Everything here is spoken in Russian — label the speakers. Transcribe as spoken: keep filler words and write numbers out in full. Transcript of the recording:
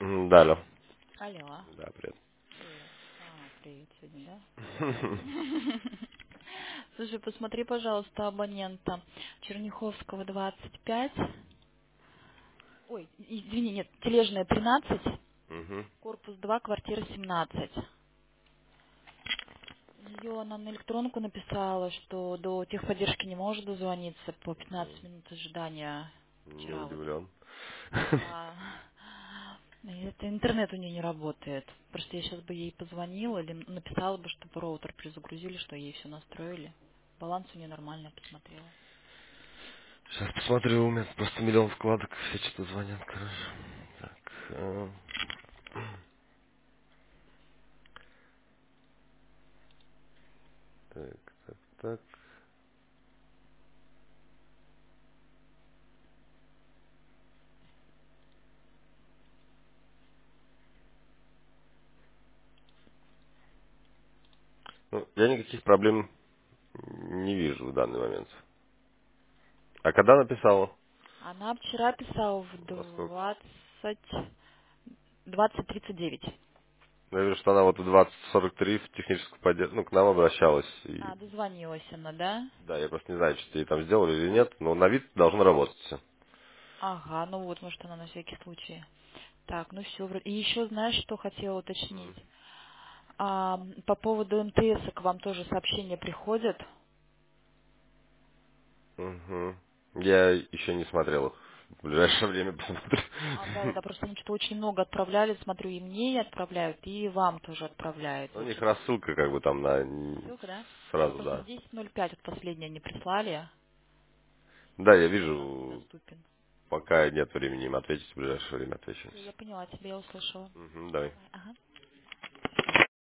Speaker 1: М, Да, алло.
Speaker 2: Алло.
Speaker 1: Да, привет.
Speaker 2: Привет. А, привет сегодня, да? Слушай, посмотри, пожалуйста, абонента Черняховского двадцать пять. Ой, извини, нет, Тележная тринадцать,
Speaker 1: Мгм.
Speaker 2: корпус два, квартира семнадцать. Ее она на электронку написала, что до техподдержки не может дозвониться по пятнадцать минут ожидания.
Speaker 1: Не
Speaker 2: Вчера вот.
Speaker 1: удивлен.
Speaker 2: Да. И это интернет у нее не работает. Просто я сейчас бы ей позвонила или написала бы, чтобы роутер перезагрузили, что ей все настроили. Баланс у нее нормально, я посмотрела.
Speaker 1: Сейчас посмотрю, у меня просто миллион вкладок, все что-то звонят, короче. Так, э, так, так, так. Ну, я никаких проблем не вижу в данный момент. А когда написала?
Speaker 2: Она вчера писала в
Speaker 1: Во сколько?
Speaker 2: двадцать, двадцать тридцать девять.
Speaker 1: Я вижу, что она вот в двадцать сорок три в техническую поддержку, ну, к нам обращалась. И,
Speaker 2: А, дозвонилась она, да?
Speaker 1: да, я просто не знаю, что ей там сделали или нет, но на вид должно работать все.
Speaker 2: Ага, ну вот, может, она на всякий случай. Так, ну все. И еще, знаешь, что хотела уточнить? А, по поводу МТС к вам тоже сообщения приходят.
Speaker 1: Угу. Я еще не смотрел их. В ближайшее время посмотрю.
Speaker 2: А, да, да, да, просто они что-то очень много отправляли, смотрю, и мне отправляют, и вам тоже отправляют.
Speaker 1: У
Speaker 2: Вот
Speaker 1: них
Speaker 2: что-то
Speaker 1: рассылка как бы там на
Speaker 2: ссылка, да? Вот
Speaker 1: сразу,
Speaker 2: просто в
Speaker 1: да.
Speaker 2: десять ноль пять вот последнее они прислали,
Speaker 1: Да, я
Speaker 2: что у нас
Speaker 1: вижу,
Speaker 2: недоступен.
Speaker 1: пока нет времени им ответить, в ближайшее время отвечу.
Speaker 2: Все, я поняла тебя, я услышала.
Speaker 1: Угу, давай.
Speaker 2: Давай, ага.